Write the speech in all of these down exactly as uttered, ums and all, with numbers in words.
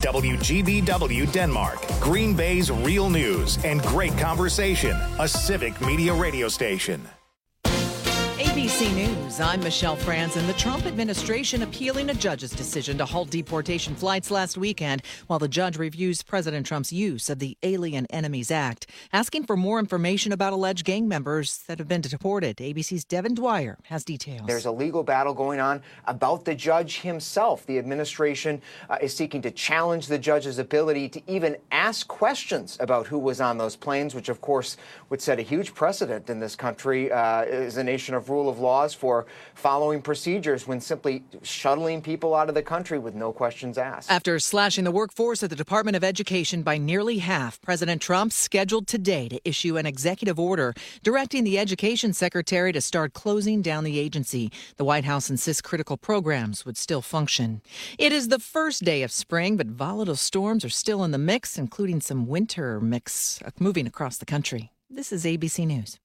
W G B W Denmark, Green Bay's real news and great conversation, a civic media radio station. A B C News, I'm Michelle Franzen. The Trump administration appealing a judge's decision to halt deportation flights last weekend while the judge reviews President Trump's use of the Alien Enemies Act, asking for more information about alleged gang members that have been deported. A B C's Devin Dwyer has details. There's a legal battle going on about the judge himself. The administration uh, is seeking to challenge the judge's ability to even ask questions about who was on those planes, which, of course, would set a huge precedent in this country uh, as a nation of rule of laws for following procedures when simply shuttling people out of the country with no questions asked. After slashing the workforce at the Department of Education by nearly half, President Trump scheduled today to issue an executive order directing the education secretary to start closing down the agency. The White House insists critical programs would still function. It is the first day of spring, but volatile storms are still in the mix, including some winter mix moving across the country. This is A B C News.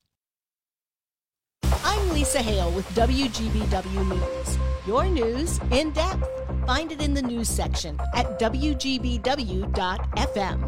I'm Lisa Hale with W G B W News. Your news in depth. Find it in the news section at W G B W dot F M.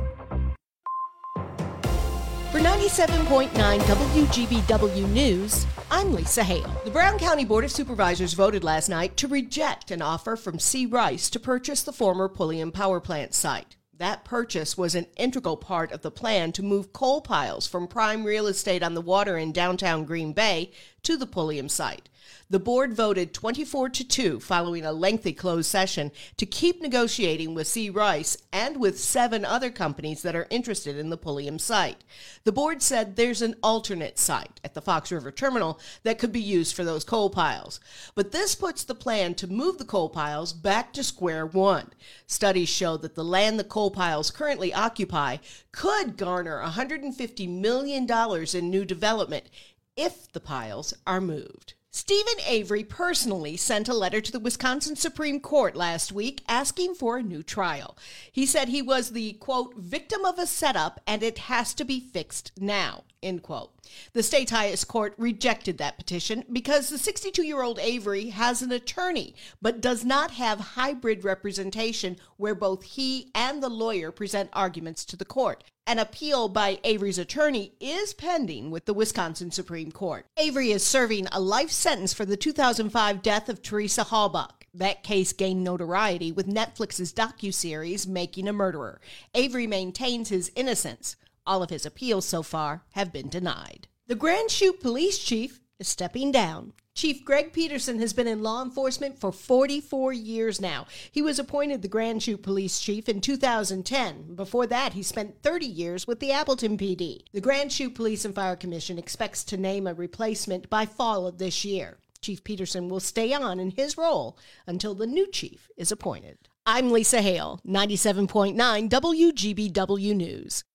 For ninety-seven point nine W G B W News, I'm Lisa Hale. The Brown County Board of Supervisors voted last night to reject an offer from C. Rice to purchase the former Pulliam Power Plant site. That purchase was an integral part of the plan to move coal piles from prime real estate on the water in downtown Green Bay to the Pulliam site. The board voted twenty-four to two following a lengthy closed session to keep negotiating with C. Rice and with seven other companies that are interested in the Pulliam site. The board said there's an alternate site at the Fox River Terminal that could be used for those coal piles. But this puts the plan to move the coal piles back to square one. Studies show that the land the coal piles currently occupy could garner one hundred fifty million dollars in new development if the piles are moved. Stephen Avery personally sent a letter to the Wisconsin Supreme Court last week asking for a new trial. He said he was the, quote, victim of a setup and it has to be fixed now, end quote. The state's highest court rejected that petition because the sixty-two-year-old Avery has an attorney but does not have hybrid representation where both he and the lawyer present arguments to the court. An appeal by Avery's attorney is pending with the Wisconsin Supreme Court. Avery is serving a life sentence for the two thousand five death of Teresa Halbach. That case gained notoriety with Netflix's docuseries Making a Murderer. Avery maintains his innocence. All of his appeals so far have been denied. The Grand Chute police chief is stepping down. Chief Greg Peterson has been in law enforcement for forty-four years now. He was appointed the Grand Chute police chief in two thousand ten. Before that, he spent thirty years with the Appleton P D. The Grand Chute Police and Fire Commission expects to name a replacement by fall of this year. Chief Peterson will stay on in his role until the new chief is appointed. I'm Lisa Hale, ninety-seven point nine W G B W News.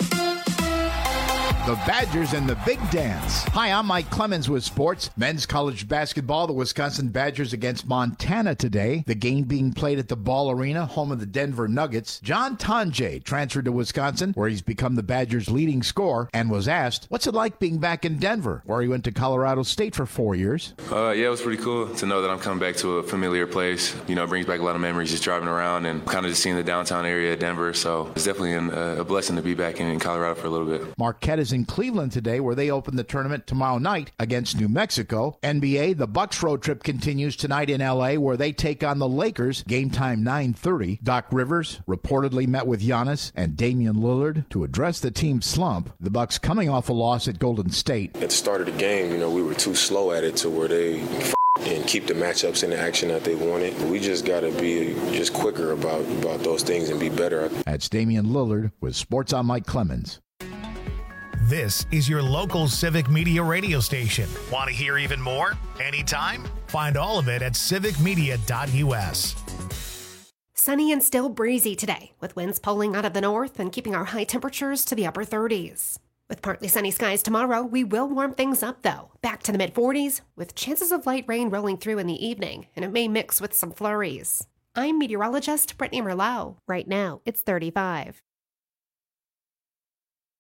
The Badgers and the Big Dance. Hi, I'm Mike Clemens with sports. Men's college basketball, the Wisconsin Badgers against Montana today. The game being played at the Ball Arena, home of the Denver Nuggets. John Tonje transferred to Wisconsin, where he's become the Badgers' leading scorer, and was asked, what's it like being back in Denver, where he went to Colorado State for four years? Uh, yeah, it was pretty cool to know that I'm coming back to a familiar place. You know, it brings back a lot of memories just driving around and kind of just seeing the downtown area of Denver. So it's definitely an, uh, a blessing to be back in, in Colorado for a little bit. Marquette is in Cleveland today, where they open the tournament tomorrow night against New Mexico. N B A, the Bucks road trip continues tonight in L A, where they take on the Lakers. Game time nine thirty. Doc Rivers reportedly met with Giannis and Damian Lillard to address the team's slump. The Bucks coming off a loss at Golden State. At the start of the game, you know, we were too slow at it to where they f- and keep the matchups in the action that they wanted. We just got to be just quicker about, about those things and be better. That's Damian Lillard with Sports on Mike Clemens. This is your local civic media radio station. Want to hear even more? Anytime? Find all of it at civic media dot U S. Sunny and still breezy today, with winds pulling out of the north and keeping our high temperatures to the upper thirties. With partly sunny skies tomorrow, we will warm things up, though, back to the mid-forties, with chances of light rain rolling through in the evening, and it may mix with some flurries. I'm meteorologist Brittany Merlot. Right now, it's thirty-five.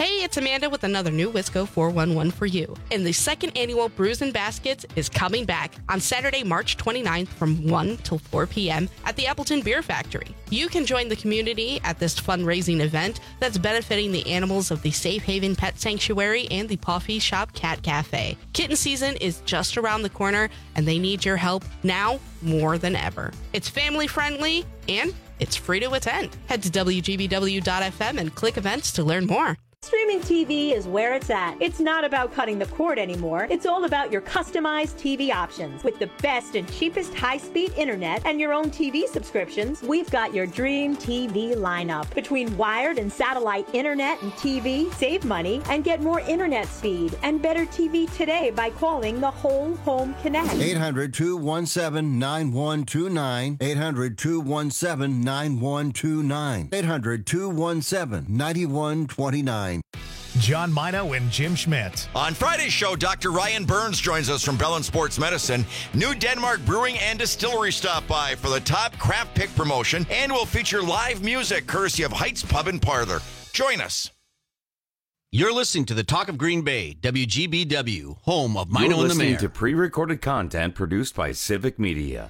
Hey, it's Amanda with another new Wisco four one one for you. And the second annual Brews and Baskets is coming back on Saturday, March twenty-ninth from one till four p.m. at the Appleton Beer Factory. You can join the community at this fundraising event that's benefiting the animals of the Safe Haven Pet Sanctuary and the Puffy Shop Cat Cafe. Kitten season is just around the corner, and they need your help now more than ever. It's family friendly and it's free to attend. Head to W G B W dot F M and click events to learn more. Streaming T V is where it's at. It's not about cutting the cord anymore. It's all about your customized T V options. With the best and cheapest high-speed internet and your own T V subscriptions, we've got your dream T V lineup. Between wired and satellite internet and T V, save money and get more internet speed and better T V today by calling the Whole Home Connect. eight hundred, two one seven, nine one two nine. eight hundred, two one seven, nine one two nine. eight hundred, two one seven, nine one two nine. John Mino and Jim Schmidt. On Friday's show, Doctor Ryan Burns joins us from Bellin Sports Medicine. New Denmark Brewing and Distillery stop by for the top craft pick promotion, and will feature live music courtesy of Heights Pub and Parlor. Join us. You're listening to the Talk of Green Bay, W G B W, home of Mino You're and the listening Mayor. to pre-recorded content produced by Civic Media.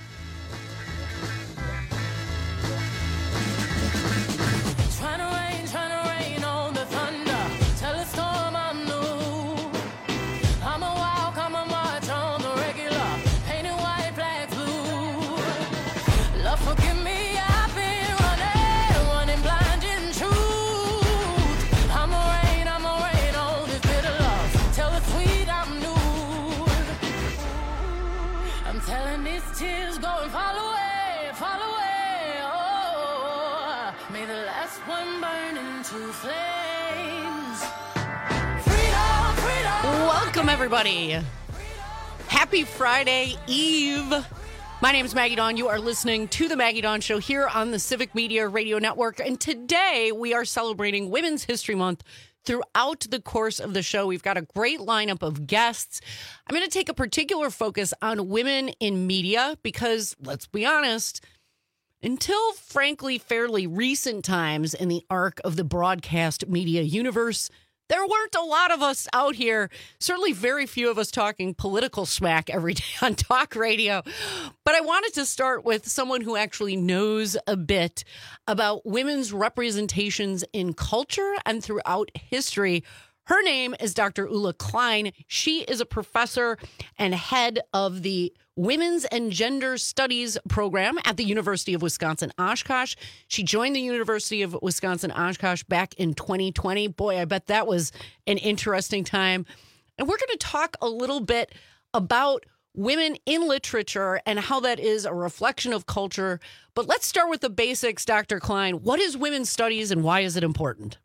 Welcome, everybody. Happy Friday Eve. My name is Maggie Dawn. You are listening to The Maggie Dawn Show here on the Civic Media Radio Network. And today we are celebrating Women's History Month. Throughout the course of the show, we've got a great lineup of guests. I'm going to take a particular focus on women in media because, let's be honest, until frankly fairly recent times in the arc of the broadcast media universe, there weren't a lot of us out here, certainly very few of us talking political smack every day on talk radio. But I wanted to start with someone who actually knows a bit about women's representations in culture and throughout history. Her name is Doctor Ulla Klein. She is a professor and head of the Women's and Gender Studies program at the University of Wisconsin-Oshkosh. She joined the University of Wisconsin-Oshkosh back in twenty twenty. Boy, I bet that was an interesting time. And we're going to talk a little bit about women in literature and how that is a reflection of culture. But let's start with the basics, Doctor Klein. What is women's studies and why is it important?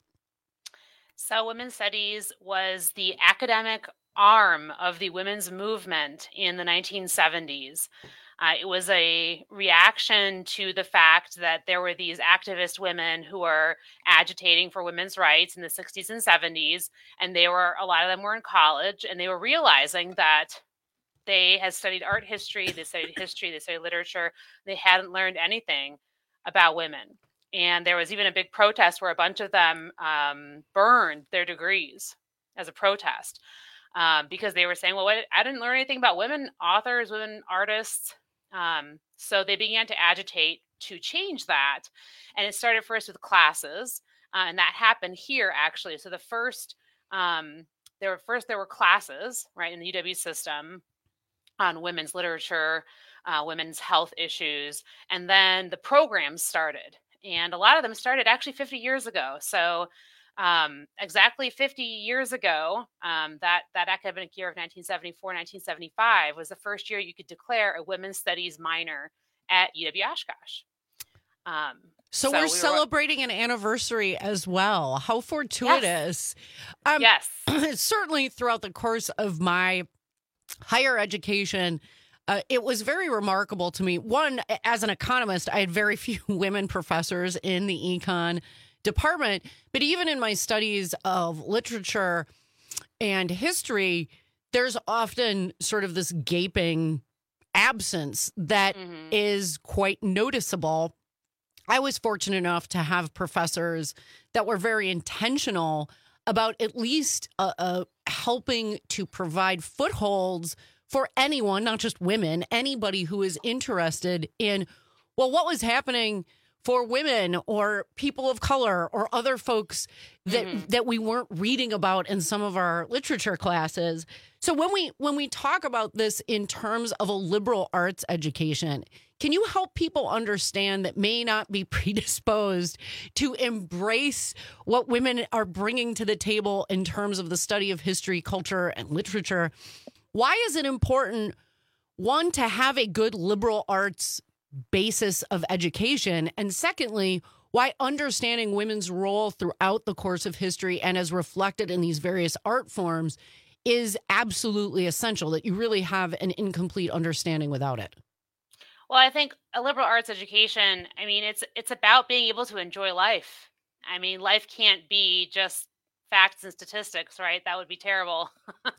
So women's studies was the academic arm of the women's movement in the nineteen seventies. Uh, it was a reaction to the fact that there were these activist women who were agitating for women's rights in the sixties and seventies, and they were, a lot of them were in college, and they were realizing that they had studied art history, they studied history, they studied literature, they hadn't learned anything about women. And there was even a big protest where a bunch of them um, burned their degrees as a protest. Um, because they were saying, well, what, I didn't learn anything about women authors, women artists. Um, so they began to agitate to change that. And it started first with classes. Uh, and that happened here, actually. So the first, um, there were first, there were classes, right, in the U W system on women's literature, uh, women's health issues. And then the programs started. And a lot of them started actually fifty years ago. So Um, exactly fifty years ago, um, that, that academic year of nineteen seventy-four, nineteen seventy-five was the first year you could declare a women's studies minor at U W Oshkosh. Um, so, so we're we celebrating were... an anniversary as well. How fortuitous. Yes. Um, yes. Certainly throughout the course of my higher education, uh, it was very remarkable to me. One, as an economist, I had very few women professors in the econ department, but even in my studies of literature and history, there's often sort of this gaping absence that mm-hmm. is quite noticeable. I was fortunate enough to have professors that were very intentional about at least uh, uh, helping to provide footholds for anyone, not just women, anybody who is interested in, well, what was happening for women or people of color or other folks that mm-hmm. that we weren't reading about in some of our literature classes. So when we when we talk about this in terms of a liberal arts education, can you help people understand that may not be predisposed to embrace what women are bringing to the table in terms of the study of history, culture, and literature? Why is it important, one, to have a good liberal arts basis of education, and secondly, why understanding women's role throughout the course of history and as reflected in these various art forms is absolutely essential, that you really have an incomplete understanding without it? Well, I think a liberal arts education, I mean, it's it's about being able to enjoy life. I mean, life can't be just facts and statistics, right? That would be terrible.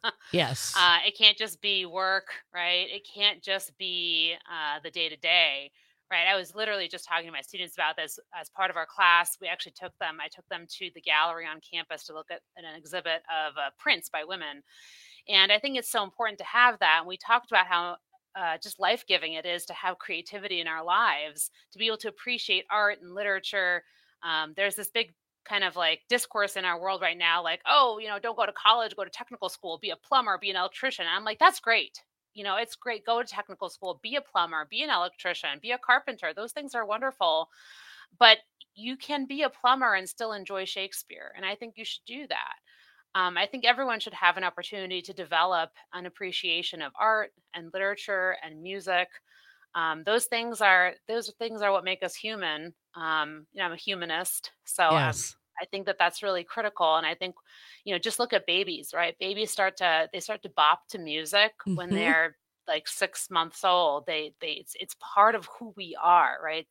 Yes. Uh, it can't just be work, right? It can't just be uh, the day-to-day, right? I was literally just talking to my students about this as part of our class. We actually took them, I took them to the gallery on campus to look at an exhibit of uh, prints by women. And I think it's so important to have that. And we talked about how uh, just life-giving it is to have creativity in our lives, to be able to appreciate art and literature. Um, there's this big kind of like discourse in our world right now, like, oh, you know, don't go to college, go to technical school, be a plumber, be an electrician. And I'm like, that's great. You know, it's great. Go to technical school, be a plumber, be an electrician, be a carpenter. Those things are wonderful. But you can be a plumber and still enjoy Shakespeare. And I think you should do that. Um, I think everyone should have an opportunity to develop an appreciation of art and literature and music. Um, those things are those things are what make us human. Um, you know, I'm a humanist, so yes. um, I think that that's really critical. And I think, you know, just look at babies, right? Babies start to they start to bop to music mm-hmm. when they're like six months old. They they it's it's part of who we are, right?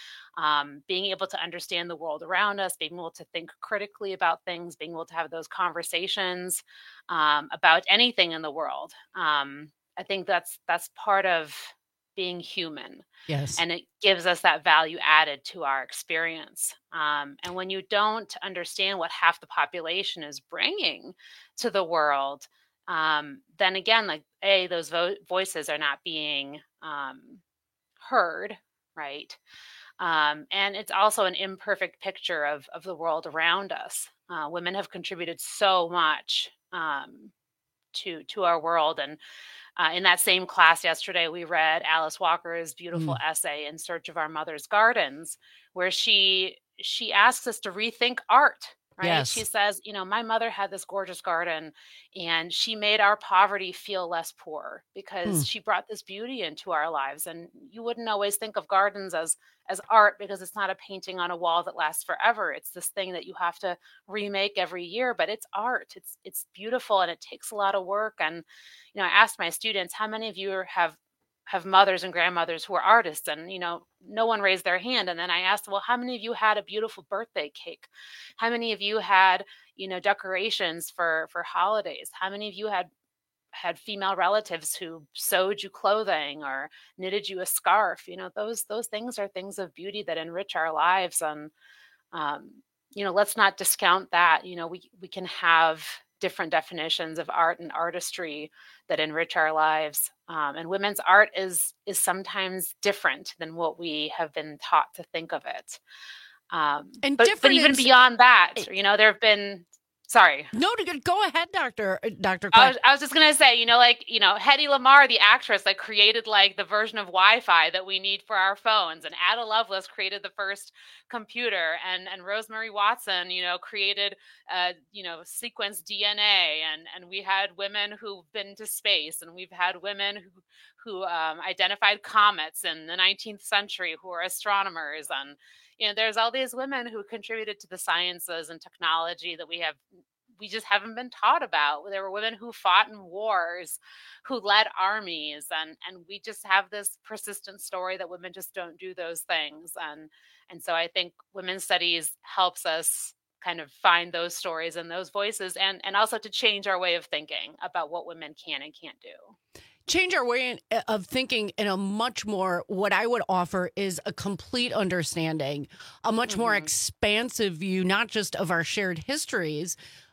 Um, being able to understand the world around us, being able to think critically about things, being able to have those conversations um, about anything in the world. Um, I think that's that's part of being human. Yes. And it gives us that value added to our experience. Um, and when you don't understand what half the population is bringing to the world, um, then again, like, A, those vo- voices are not being um, heard, right? Um, and it's also an imperfect picture of, of the world around us. Uh, women have contributed so much um, to to our world. And Uh, in that same class yesterday, we read Alice Walker's beautiful mm. essay, In Search of Our Mother's Gardens, where she she asks us to rethink art, right? Yes. She says, you know, my mother had this gorgeous garden and she made our poverty feel less poor because mm. she brought this beauty into our lives. And you wouldn't always think of gardens as as art because it's not a painting on a wall that lasts forever. It's this thing that you have to remake every year, but it's art. It's it's beautiful and it takes a lot of work. And, you know, I asked my students, how many of you have have mothers and grandmothers who are artists? And, you know, no one raised their hand. And then I asked, well, how many of you had a beautiful birthday cake? How many of you had, you know, decorations for for holidays? How many of you had had female relatives who sewed you clothing or knitted you a scarf? You know, those those things are things of beauty that enrich our lives. And, um, you know, let's not discount that. You know, we, we can have different definitions of art and artistry that enrich our lives. Um, and women's art is is sometimes different than what we have been taught to think of it. Um, and but, but even beyond that, you know, there have been Sorry. No, go ahead, Doctor Doctor I was, I was just going to say, you know, like, you know, Hedy Lamarr, the actress, like created like the version of Wi-Fi that we need for our phones. And Ada Lovelace created the first computer. And, and Rosemary Watson, you know, created, uh, you know, sequenced D N A. And, and we had women who've been to space. And we've had women who, who um, identified comets in the nineteenth century who are astronomers. And, you know, there's all these women who contributed to the sciences and technology that we have, we just haven't been taught about. There were women who fought in wars, who led armies, and and we just have this persistent story that women just don't do those things. And and so I think women's studies helps us kind of find those stories and those voices, and and also to change our way of thinking about what women can and can't do. Change our way of thinking in a much more, what I would offer is a complete understanding, a much mm-hmm. more expansive view, not just of our shared histories,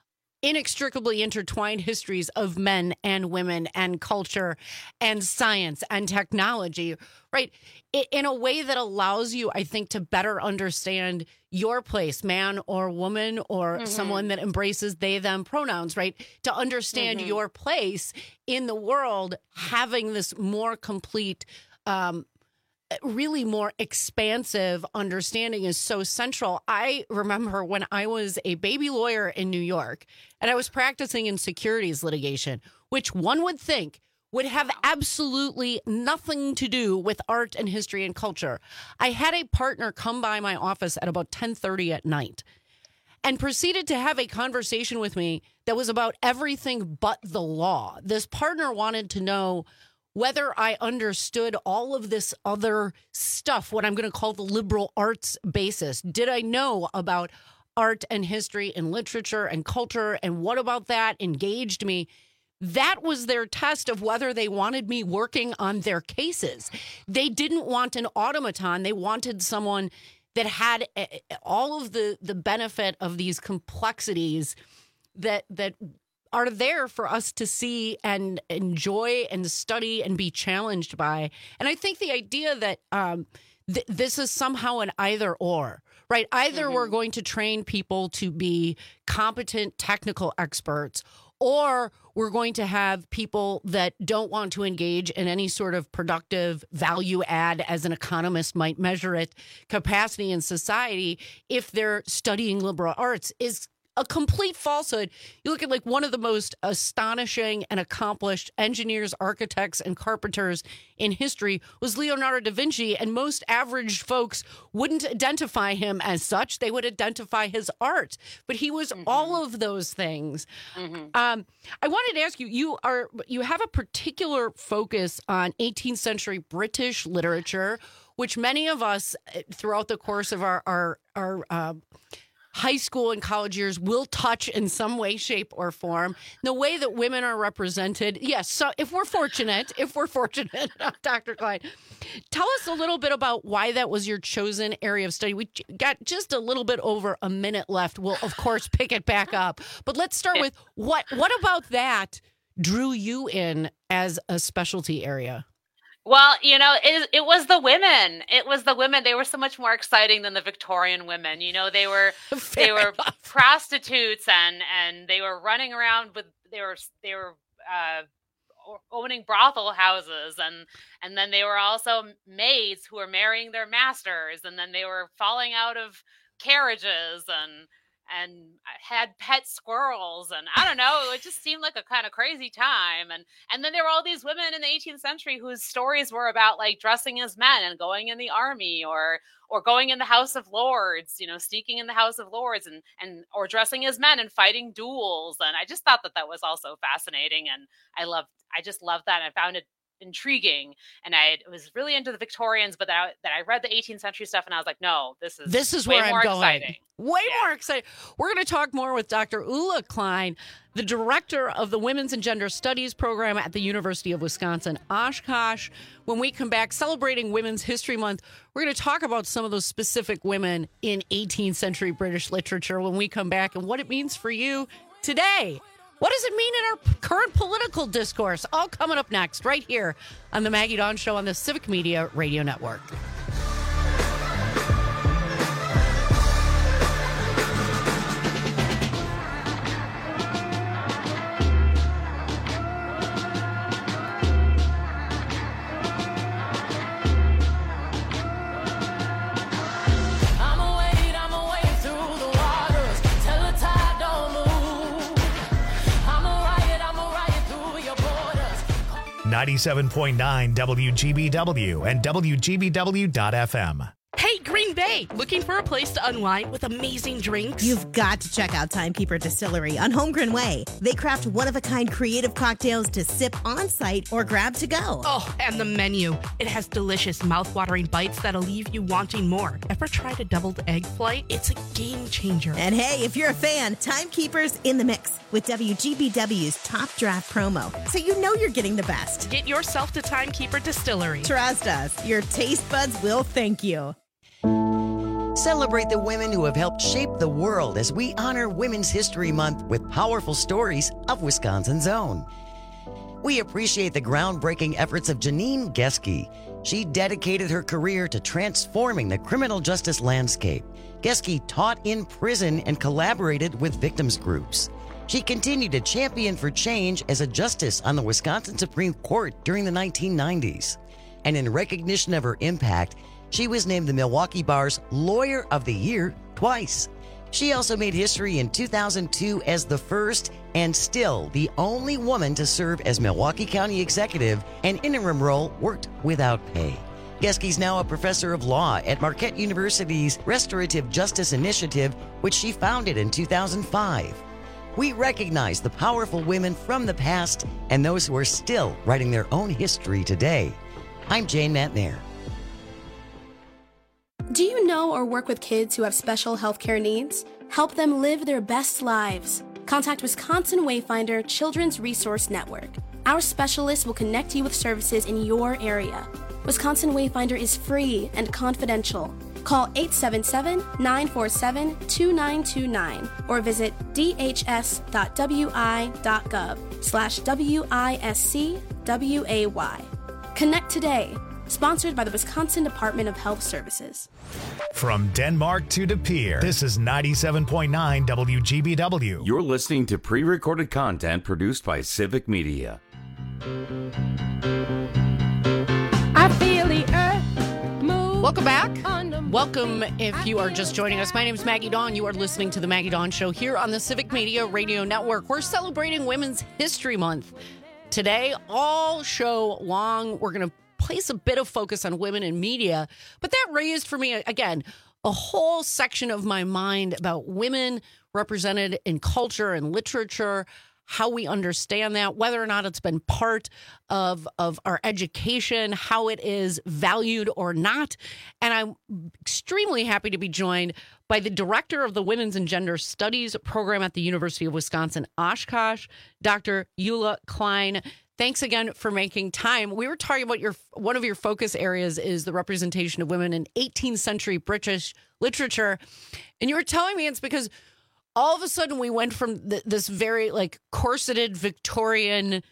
inextricably intertwined histories of men and women and culture and science and technology, right? In a way that allows you, I think, to better understand your place, man or woman, or mm-hmm. someone that embraces they, them pronouns, right? To understand mm-hmm. your place in the world, having this more complete, um, really more expansive understanding is so central. I remember when I was a baby lawyer in New York and I was practicing in securities litigation, which one would think would have absolutely nothing to do with art and history and culture. I had a partner come by my office at about ten thirty at night and proceeded to have a conversation with me that was about everything but the law. This partner wanted to know whether I understood all of this other stuff, what I'm going to call the liberal arts basis. Did I know about art and history and literature and culture, and what about that engaged me? That was their test of whether they wanted me working on their cases. They didn't want an automaton. They wanted someone that had all of the, the benefit of these complexities that that are there for us to see and enjoy and study and be challenged by. And I think the idea that um, th- this is somehow an either or, right? Either mm-hmm. we're going to train people to be competent technical experts, or we're going to have people that don't want to engage in any sort of productive value add, as an economist might measure it, capacity in society if they're studying liberal arts, is a complete falsehood. You look at like one of the most astonishing and accomplished engineers, architects, and carpenters in history was Leonardo da Vinci, and most average folks wouldn't identify him as such. They would identify his art, but he was mm-hmm. all of those things. Mm-hmm. Um, I wanted to ask you, you are you have a particular focus on eighteenth century British literature, which many of us throughout the course of our our our uh, high school and college years will touch in some way, shape, or form. The way that women are represented, yes, so if we're fortunate, if we're fortunate, Doctor Klein, tell us a little bit about why that was your chosen area of study. We got just a little bit over a minute left. We'll, of course, pick it back up. But let's start with, what, what about that drew you in as a specialty area? Well, you know, it, it was the women. It was the women. They were so much more exciting than the Victorian women. You know, they were Fair they were enough. prostitutes and and they were running around with they were they were uh, owning brothel houses, and and then they were also maids who were marrying their masters, and then they were falling out of carriages and. and had pet squirrels, and I don't know, it just seemed like a kind of crazy time. And and then there were all these women in the eighteenth century whose stories were about like dressing as men and going in the army, or or going in the House of Lords, you know, sneaking in the House of Lords, and and or dressing as men and fighting duels. And I just thought that that was also fascinating, and I loved, I just loved that. And I found it intriguing, and I was really into the Victorians, but that I, that I read the eighteenth century stuff, and I was like, no, this is this is way where more I'm going. Exciting. Way yeah. more exciting. We're going to talk more with Doctor Ulla Klein, the director of the Women's and Gender Studies program at the University of Wisconsin Oshkosh. When we come back, celebrating Women's History Month, we're going to talk about some of those specific women in eighteenth century British literature when we come back, and what it means for you today. What does it mean in our current political discourse? All coming up next, right here on the Maggie Dawn Show on the Civic Media Radio Network. ninety-seven point nine W G B W and W G B W dot F M. Hey, Green Bay, looking for a place to unwind with amazing drinks? You've got to check out Timekeeper Distillery on Holmgren Way. They craft one-of-a-kind creative cocktails to sip on-site or grab to go. Oh, and the menu. It has delicious, mouth-watering bites that'll leave you wanting more. Ever tried a deviled egg flight? It's a game changer. And hey, if you're a fan, Timekeeper's in the mix with W G B W's Top Draft promo, so you know you're getting the best. Get yourself to Timekeeper Distillery. Trust us, your taste buds will thank you. Celebrate the women who have helped shape the world as we honor Women's History Month with powerful stories of Wisconsin's own. We appreciate the groundbreaking efforts of Janine Geske. She dedicated her career to transforming the criminal justice landscape. Geske taught in prison and collaborated with victims groups. She continued to champion for change as a justice on the Wisconsin Supreme Court during the nineteen nineties. And in recognition of her impact, she was named the Milwaukee Bar's Lawyer of the Year twice. She also made history in two thousand two as the first and still the only woman to serve as Milwaukee County Executive, an interim role worked without pay. Geske's now a professor of law at Marquette University's Restorative Justice Initiative, which she founded in two thousand five. We recognize the powerful women from the past and those who are still writing their own history today. I'm Jane Matnair. Do you know or work with kids who have special healthcare needs? Help them live their best lives. Contact Wisconsin Wayfinder Children's Resource Network. Our specialists will connect you with services in your area. Wisconsin Wayfinder is free and confidential. Call eight seven seven, nine four seven, two nine two nine or visit d h s dot w i dot gov slash W I S C W A Y. Connect today. Sponsored by the Wisconsin Department of Health Services. From Denmark to De Pere, this is ninety-seven point nine W G B W. You're listening to pre-recorded content produced by Civic Media. I feel the earth move. Welcome back. Welcome if you are just joining us. My name is Maggie Dawn. You are listening to The Maggie Dawn Show here on the Civic Media Radio Network. We're celebrating Women's History Month. Today, all show long, we're going to place a bit of focus on women in media. But that raised for me, again, a whole section of my mind about women represented in culture and literature, how we understand that, whether or not it's been part of, of our education, how it is valued or not. And I'm extremely happy to be joined by the director of the Women's and Gender Studies program at the University of Wisconsin-Oshkosh, Doctor Eula Klein. Thanks again for making time. We were talking about your one of your focus areas is the representation of women in eighteenth century British literature. And you were telling me it's because all of a sudden we went from th- this very like corseted Victorian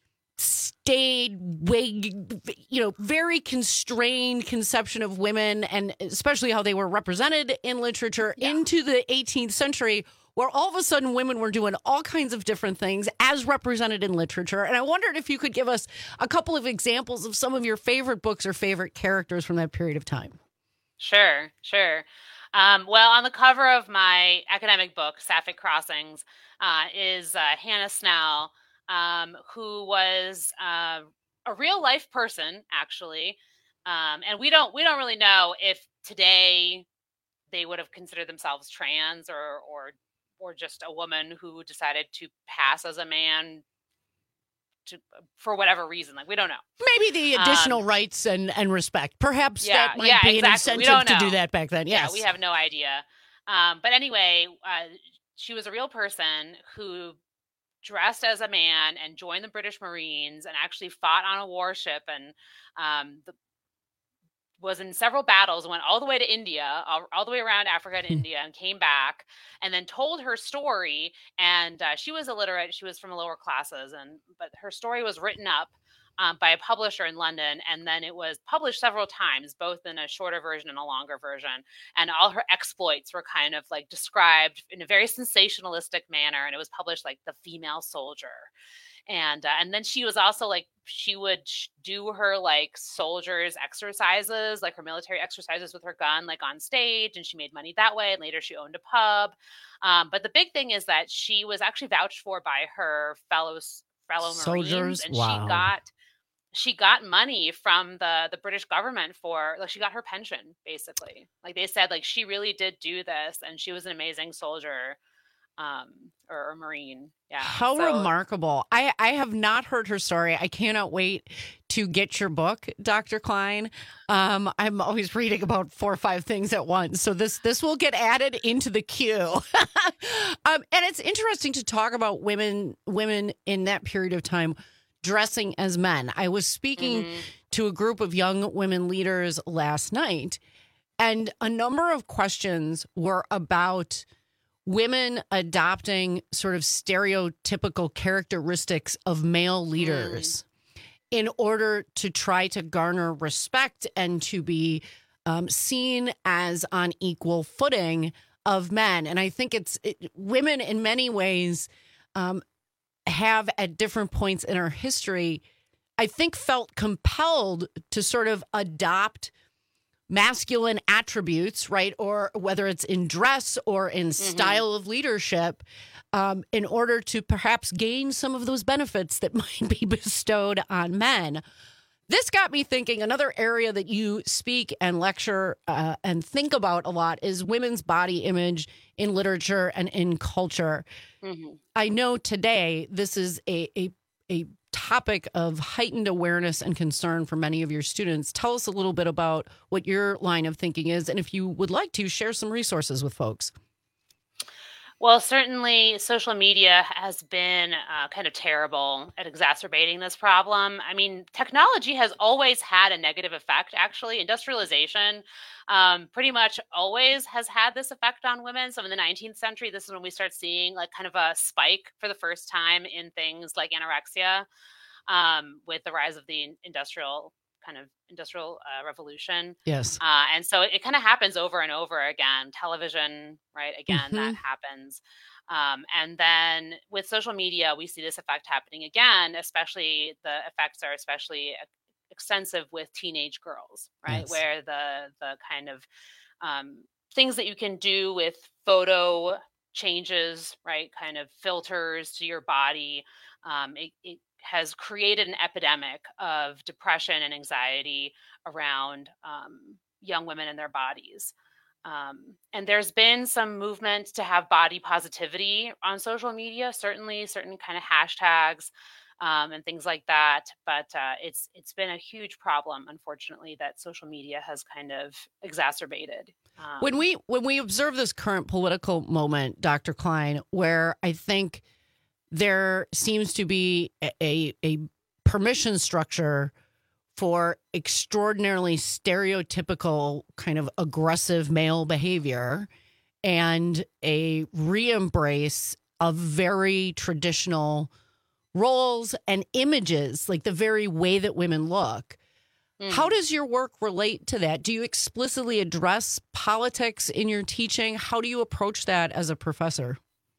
staid wig, you know, very constrained conception of women and especially how they were represented in literature yeah. into the eighteenth century, where all of a sudden women were doing all kinds of different things as represented in literature. And I wondered if you could give us a couple of examples of some of your favorite books or favorite characters from that period of time. Sure, sure. Um, well, on the cover of my academic book, Sapphic Crossings, uh, is uh, Hannah Snell, um, who was uh, a real life person, actually. Um, and we don't we don't really know if today they would have considered themselves trans or or or just a woman who decided to pass as a man to, for whatever reason. Like, we don't know. Maybe the additional um, rights and, and respect. Perhaps yeah, that might yeah, be exactly. an incentive to do that back then. Yes. Yeah, we have no idea. Um, but anyway, uh, she was a real person who dressed as a man and joined the British Marines and actually fought on a warship and um, the, was in several battles, went all the way to India, all, all the way around Africa to India, and came back and then told her story. And uh, she was illiterate. She was from the lower classes, and but her story was written up um, by a publisher in London. And then it was published several times, both in a shorter version and a longer version. And all her exploits were kind of like described in a very sensationalistic manner. And it was published like The Female Soldier. And uh, and then she was also like, she would sh- do her like soldiers exercises, like her military exercises with her gun, like on stage, and she made money that way. And later she owned a pub. Um, but the big thing is that she was actually vouched for by her fellow fellow soldiers. Marines, and wow. she got she got money from the the British government for like she got her pension basically. Like they said, like she really did do this, and she was an amazing soldier. Um, or a Marine. Yeah. How so, remarkable. I, I have not heard her story. I cannot wait to get your book, Doctor Klein. Um, I'm always reading about four or five things at once. So this, this will get added into the queue. um, and it's interesting to talk about women, women in that period of time dressing as men. I was speaking mm-hmm. to a group of young women leaders last night, And a number of questions were about women adopting sort of stereotypical characteristics of male leaders mm. in order to try to garner respect and to be um, seen as on equal footing of men. And I think it's it, women in many ways um, have at different points in our history, I think, felt compelled to sort of adopt masculine attributes, right? Or whether it's in dress or in mm-hmm. style of leadership, um, in order to perhaps gain some of those benefits that might be bestowed on men. This got me thinking, another area that you speak and lecture uh, and think about a lot is women's body image in literature and in culture. Mm-hmm. I know today this is a, a, a topic of heightened awareness and concern for many of your students. Tell us a little bit about what your line of thinking is, and if you would like to, share some resources with folks. Well, certainly social media has been uh, kind of terrible at exacerbating this problem. I mean, technology has always had a negative effect, actually. Industrialization um, pretty much always has had this effect on women. So in the nineteenth century, this is when we start seeing like kind of a spike for the first time in things like anorexia um, with the rise of the industrial kind of industrial uh, revolution. Yes. Uh, and so it, it kind of happens over and over again. Television, right? Again, mm-hmm. that happens. Um, and then with social media, we see this effect happening again, especially the effects are especially extensive with teenage girls, right? Yes. Where the, the kind of um, things that you can do with photo changes, right? Kind of filters to your body. Um, it, it has created an epidemic of depression and anxiety around um, young women and their bodies. Um, and there's been some movement to have body positivity on social media, certainly certain kind of hashtags um, and things like that. But uh, it's it's been a huge problem, unfortunately, that social media has kind of exacerbated. Um, when we when we observe this current political moment, Doctor Klein, where I think there seems to be a, a permission structure for extraordinarily stereotypical kind of aggressive male behavior and a re-embrace of very traditional roles and images, like the very way that women look. Mm. How does your work relate to that? Do you explicitly address politics in your teaching? How do you approach that as a professor?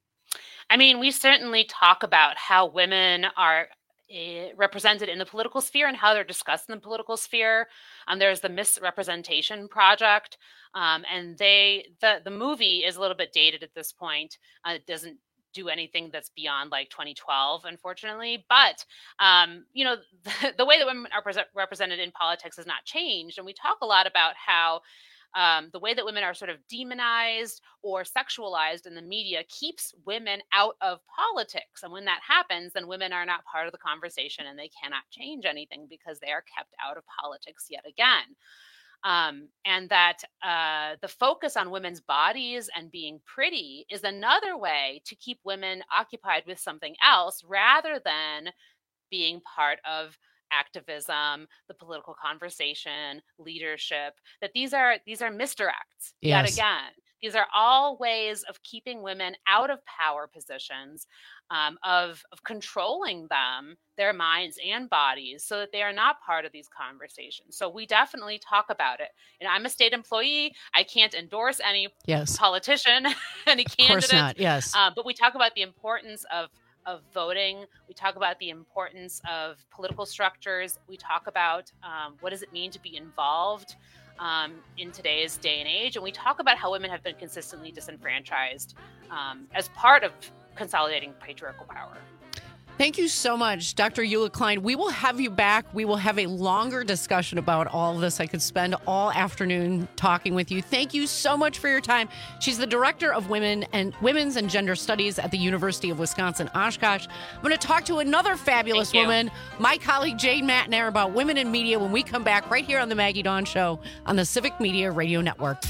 I mean, we certainly talk about how women are uh, represented in the political sphere and how they're discussed in the political sphere. Um, there's the Misrepresentation Project, um, and they the the movie is a little bit dated at this point. Uh, it doesn't do anything that's beyond like twenty twelve, unfortunately. But um, you know, the, the way that women are pre- represented in politics has not changed, and we talk a lot about how Um, the way that women are sort of demonized or sexualized in the media keeps women out of politics. And when that happens, then women are not part of the conversation and they cannot change anything because they are kept out of politics yet again. Um, and that uh, the focus on women's bodies and being pretty is another way to keep women occupied with something else rather than being part of activism, the political conversation, leadership, that these are these are misdirects yes. yet again. These are all ways of keeping women out of power positions, um, of, of controlling them, their minds and bodies, so that they are not part of these conversations. So we definitely talk about it. And I'm a state employee. I can't endorse any yes. politician, any candidate. Of course not, yes. Uh, but we talk about the importance of of voting. We talk about the importance of political structures. We talk about um, what does it mean to be involved um, in today's day and age. And we talk about how women have been consistently disenfranchised um, as part of consolidating patriarchal power. Thank you so much, Doctor Eula Klein. We will have you back. We will have a longer discussion about all of this. I could spend all afternoon talking with you. Thank you so much for your time. She's the Director of Women and Women's and Gender Studies at the University of Wisconsin-Oshkosh. I'm going to talk to another fabulous woman, my colleague Jane Matnair, about women in media when we come back right here on the Maggie Dawn Show on the Civic Media Radio Network.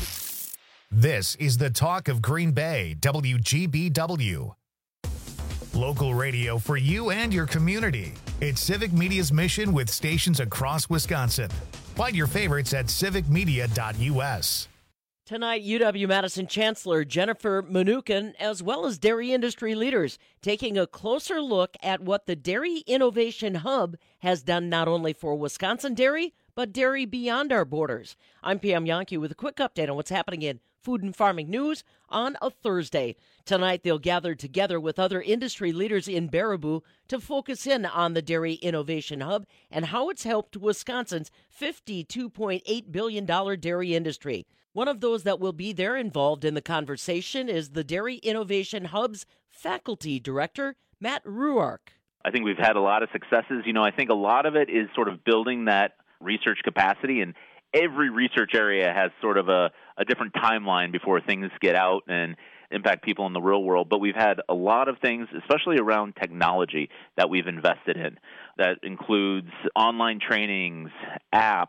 This is the Talk of Green Bay, W G B W. Local radio for you and your community. It's Civic Media's mission with stations across Wisconsin. Find your favorites at civic media dot U S. Tonight, U W-Madison Chancellor Jennifer Mnuchin, as well as dairy industry leaders, taking a closer look at what the Dairy Innovation Hub has done not only for Wisconsin dairy, but dairy beyond our borders. I'm Pam Yankee with a quick update on what's happening in food and farming news on a Thursday. Tonight, they'll gather together with other industry leaders in Baraboo to focus in on the Dairy Innovation Hub and how it's helped Wisconsin's fifty-two point eight billion dollars dairy industry. One of those that will be there involved in the conversation is the Dairy Innovation Hub's faculty director, Matt Ruark. I think we've had a lot of successes. You know, I think a lot of it is sort of building that research capacity, and every research area has sort of a, a different timeline before things get out and impact people in the real world. But we've had a lot of things, especially around technology, that we've invested in. That includes online trainings, apps,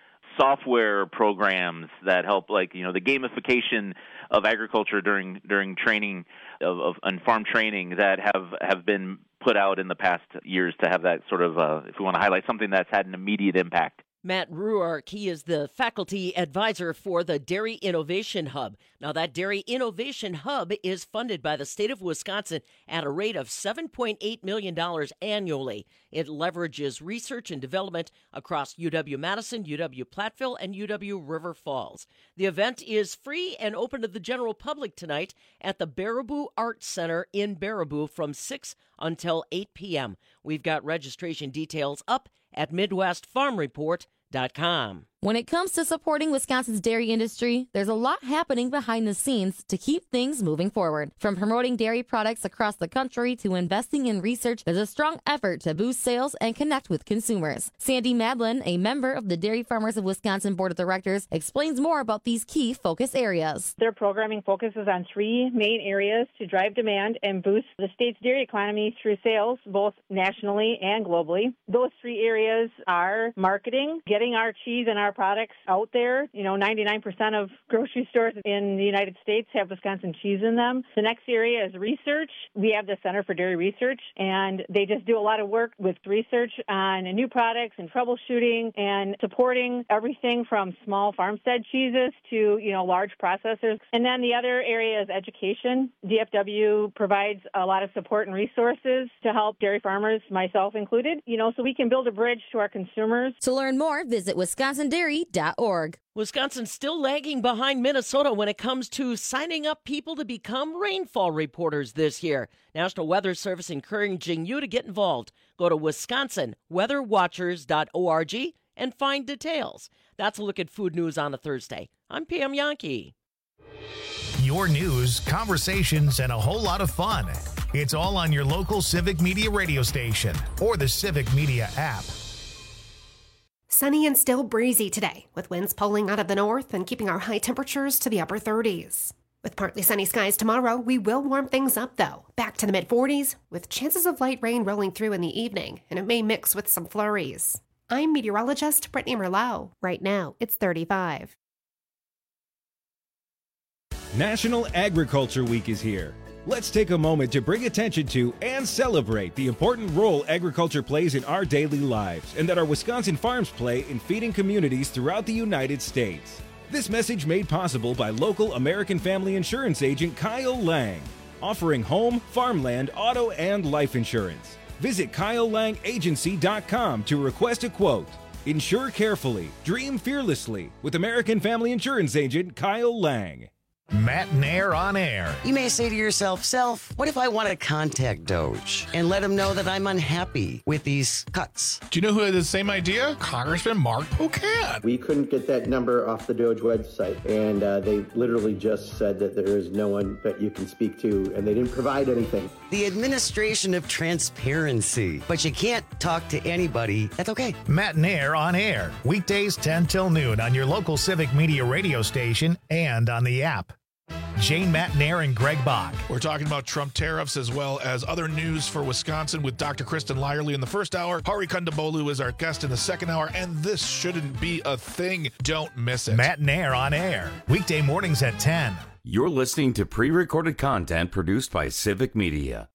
software programs that help, like, you know, the gamification of agriculture during during training of, of and farm training that have, have been put out in the past years to have that sort of, uh, if we want to highlight something that's had an immediate impact. Matt Ruark, he is the faculty advisor for the Dairy Innovation Hub. Now, that Dairy Innovation Hub is funded by the state of Wisconsin at a rate of seven point eight million dollars annually. It leverages research and development across U W-Madison, U W-Platteville, and U W-River Falls. The event is free and open to the general public tonight at the Baraboo Arts Center in Baraboo from six until eight p.m. We've got registration details up at Midwest Farm Report dot com. When it comes to supporting Wisconsin's dairy industry, there's a lot happening behind the scenes to keep things moving forward. From promoting dairy products across the country to investing in research, there's a strong effort to boost sales and connect with consumers. Sandy Madlin, a member of the Dairy Farmers of Wisconsin Board of Directors, explains more about these key focus areas. Their programming focuses on three main areas to drive demand and boost the state's dairy economy through sales, both nationally and globally. Those three areas are marketing, getting our cheese and our products out there. You know, ninety-nine percent of grocery stores in the United States have Wisconsin cheese in them. The next area is research. We have the Center for Dairy Research, and they just do a lot of work with research on new products and troubleshooting and supporting everything from small farmstead cheeses to, you know, large processors. And then the other area is education. D F W provides a lot of support and resources to help dairy farmers, myself included, you know, so we can build a bridge to our consumers. To learn more, visit Wisconsin Dairy dot org. Wisconsin's still lagging behind Minnesota when it comes to signing up people to become rainfall reporters this year. National Weather Service encouraging you to get involved. Go to wisconsin weather watchers dot org and find details. That's a look at food news on a Thursday. I'm Pam Yankee. Your news, conversations, and a whole lot of fun. It's all on your local Civic Media radio station or the Civic Media app. Sunny and still breezy today, with winds pulling out of the north and keeping our high temperatures to the upper thirties. With partly sunny skies tomorrow, we will warm things up, though, back to the mid-forties, with chances of light rain rolling through in the evening, and it may mix with some flurries. I'm meteorologist Brittany Merlot. Right now, it's thirty-five. National Agriculture Week is here. Let's take a moment to bring attention to and celebrate the important role agriculture plays in our daily lives and that our Wisconsin farms play in feeding communities throughout the United States. This message made possible by local American Family Insurance agent Kyle Lang, offering home, farmland, auto, and life insurance. Visit Kyle Lang Agency dot com to request a quote. Insure carefully, dream fearlessly with American Family Insurance agent Kyle Lang. Matt Nair on air. You may say to yourself, Self, what if I want to contact Doge and let him know that I'm unhappy with these cuts? Do you know who had the same idea? Congressman Mark Pocan. We couldn't get that number off the Doge website, and uh, they literally just said that there is no one that you can speak to, and they didn't provide anything. The administration of transparency. But you can't talk to anybody. That's okay. Matt Nair on air. Weekdays ten till noon on your local Civic Media radio station and on the app. Jane Matt Nair and Greg Bach. We're talking about Trump tariffs as well as other news for Wisconsin with Doctor Kristen Lyerly in the first hour. Hari Kondabolu is our guest in the second hour, and this shouldn't be a thing. Don't miss it. Matt Nair on air. Weekday mornings at ten. You're listening to pre-recorded content produced by Civic Media.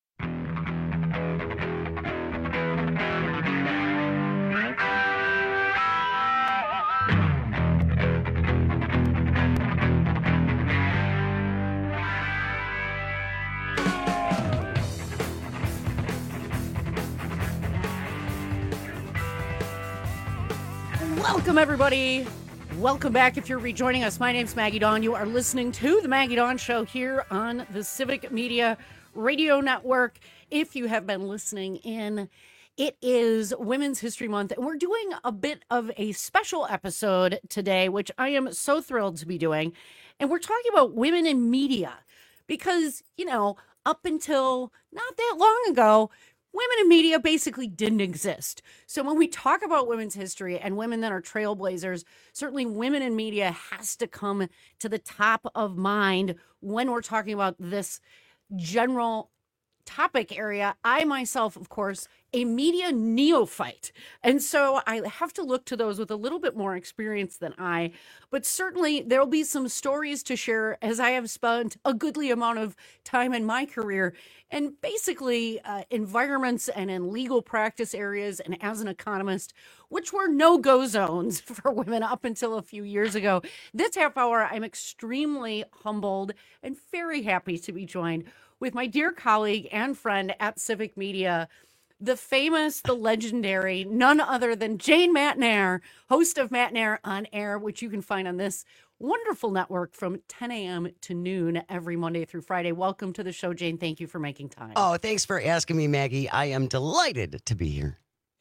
Welcome, everybody. Welcome back. If you're rejoining us, my name's Maggie Dawn. You are listening to The Maggie Dawn Show here on the Civic Media Radio Network. If you have been listening in, it is Women's History Month, and we're doing a bit of a special episode today, which I am so thrilled to be doing. And we're talking about women in media because, you know, up until not that long ago, women in media basically didn't exist. So when we talk about women's history and women that are trailblazers, certainly women in media has to come to the top of mind when we're talking about this general topic area. I myself, of course, a media neophyte. And so I have to look to those with a little bit more experience than I. But certainly there'll be some stories to share as I have spent a goodly amount of time in my career and basically uh, environments and in legal practice areas and as an economist, which were no-go zones for women up until a few years ago. This half hour, I'm extremely humbled and very happy to be joined with my dear colleague and friend at Civic Media, the famous, the legendary, none other than Jane Matenaer, host of Matenaer on Air, which you can find on this wonderful network from ten a.m. to noon every Monday through Friday. Welcome to the show, Jane. Thank you for making time. Oh, thanks for asking me, Maggie. I am delighted to be here.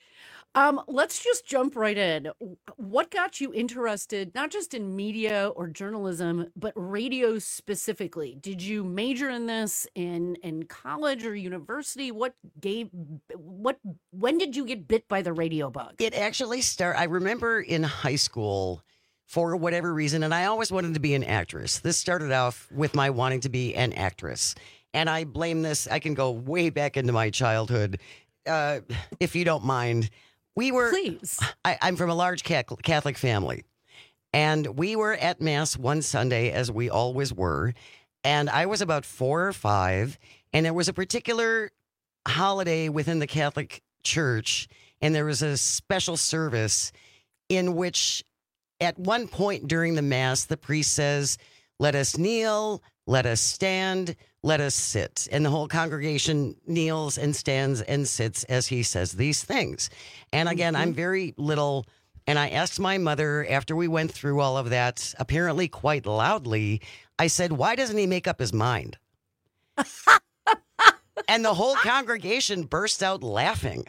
Um, let's just jump right in. What got you interested, not just in media or journalism, but radio specifically? Did you major in this in, in college or university? What gave, what, when did you get bit by the radio bug? It actually started, I remember in high school, for whatever reason, and I always wanted to be an actress. This started off with my wanting to be an actress. And I blame this, I can go way back into my childhood, uh, if you don't mind. We were, Please. I, I'm from a large Catholic family, and we were at Mass one Sunday, as we always were, and I was about four or five, and there was a particular holiday within the Catholic Church, and there was a special service in which, at one point during the Mass, the priest says, "Let us kneel, let us stand, let us sit." And the whole congregation kneels and stands and sits as he says these things. And again, mm-hmm. I'm very little, and I asked my mother after we went through all of that, apparently quite loudly, I said, "Why doesn't he make up his mind?" And the whole congregation burst out laughing.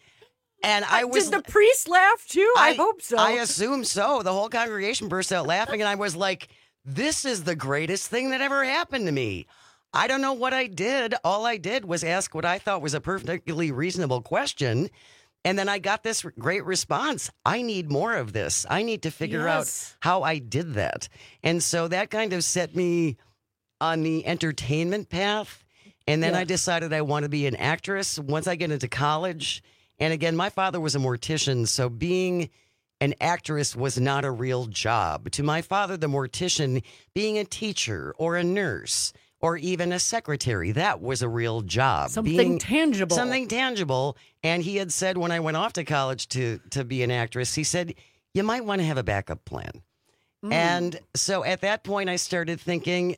And I was. Did the priest laugh too? I, I hope so. I assume so. The whole congregation burst out laughing, and I was like, this is the greatest thing that ever happened to me. I don't know what I did. All I did was ask what I thought was a perfectly reasonable question. And then I got this great response. I need more of this. I need to figure yes. out how I did that. And so that kind of set me on the entertainment path. And then yeah. I decided I want to be an actress once I get into college. And again, my father was a mortician, so being an actress was not a real job. To my father, the mortician, being a teacher or a nurse or even a secretary, that was a real job. Something being, tangible. Something tangible. And he had said when I went off to college to, to be an actress, he said, you might want to have a backup plan. Mm. And so at that point, I started thinking